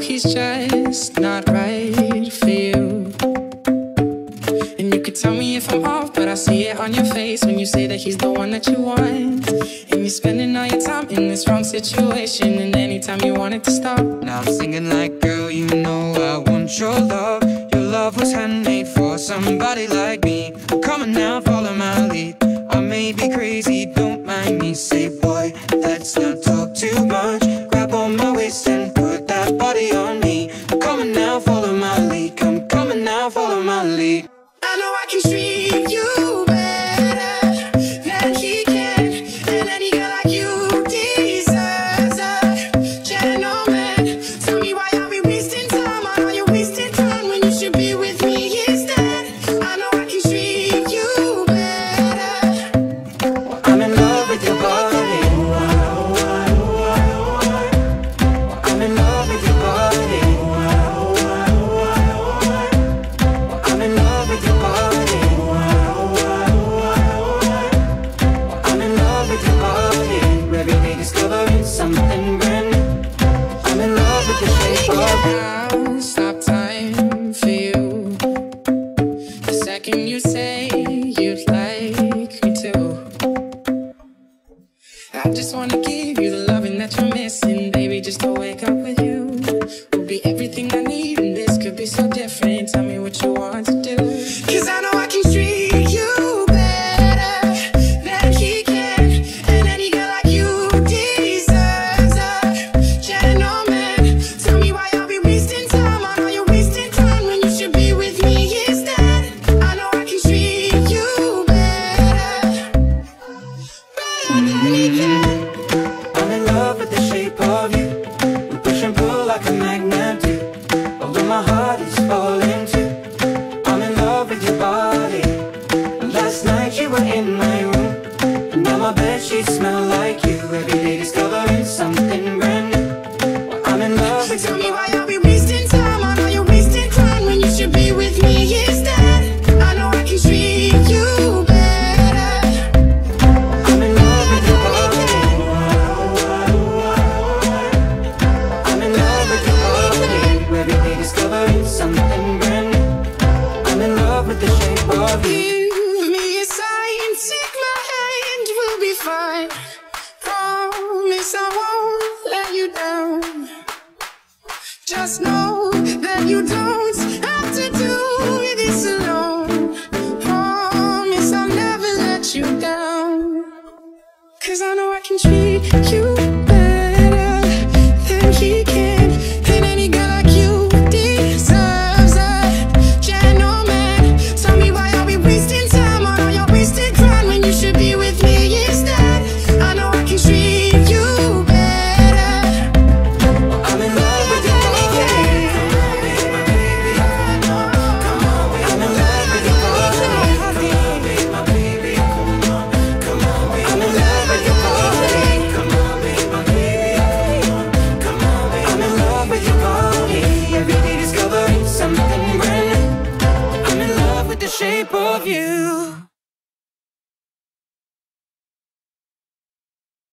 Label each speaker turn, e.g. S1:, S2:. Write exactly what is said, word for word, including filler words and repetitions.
S1: he's just not right for you. And you could tell me if I'm off, but I see it on your face when you say that he's the one that you want. And you're spending all your time in this wrong situation, and anytime you want it to stop.
S2: Now I'm singing like, girl, you know I want your love. Your love was handmade for somebody like me. Come on now, follow my lead. I may be crazy, don't mind me. Say, boy, let's not talk too much. Grab on my waist and put that body on me. Come on now, follow my lead. Come, come on now, follow my lead.
S1: I know I can treat you better than he can, and any girl like you deserves a gentleman. Tell me, why are we wasting time? Why are you wasting time when you should be with me instead? I know I can treat you better.
S2: I'm in love with your body. I'm in love with your body. I'm in love with your body. I'm in love with your body. Every day discovering something brand new. I'm in love with the shape of you.
S1: I'll stop time for you the second you say you'd like me to. I just wanna give you the loving that you're missing, baby. Just to wake up with you will be everything I need, and this could be so different. Tell me what you want to do, 'cause I know I can treat you better than he can, and any girl like you deserves a gentleman. Tell me, why are we wasting time? I know you're wasting time when you should be with me instead. I know I can treat you better, better than he can.
S2: I'm in love with the shape of you. We push and pull like a magnet do. Although my heart is falling too. I'm in love with your body. Last night you were in my room, and now my bedsheets smell like you. Every day discovering something brand new. I'm in love with
S1: Tell
S2: your
S1: me, why
S2: body.
S1: are we wasting time? I know you're wasting time when you should be with me instead. I know I can treat you better.
S2: I'm in love with your body. I'm in love with your body. Every day discovering something brand new. I'm in love with the shape of you.
S1: Give me a sign, take my hand, we'll be fine. Promise I won't let you down. Just know that you don't have to do this alone. Promise I'll never let you down, 'cause I know I can treat you